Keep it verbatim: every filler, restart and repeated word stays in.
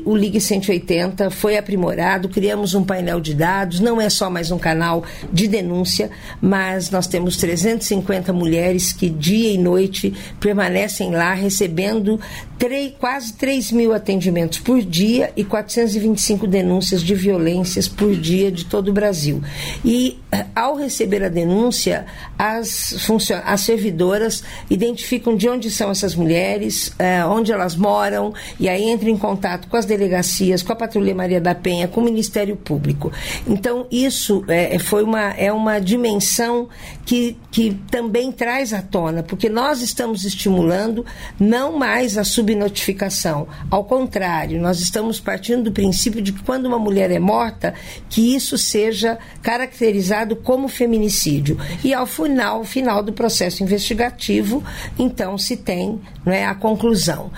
o Ligue cento e oitenta foi aprimorado, criamos um painel de dados, não é só mais um canal de denúncia, mas nós temos trezentas e cinquenta mulheres que dia e noite permanecem lá recebendo três, quase três mil atendimentos por dia e quatrocentas e vinte e cinco denúncias de violências por dia de todo o Brasil. E ao receber a denúncia, as, funcion- as servidoras identificam de onde são essas mulheres, eh, onde elas moram, e aí entram em contato com as delegacias, com a Patrulha Maria da Penha, com o Ministério Público. Então, isso é, foi uma, é uma dimensão que, que também traz à tona, porque nós estamos estimulando não mais a subnotificação. Ao contrário, nós estamos partindo do princípio de que quando uma mulher é morta, que isso seja caracterizado como feminicídio. E ao final, final do processo investigativo, então se tem, não é, a conclusão.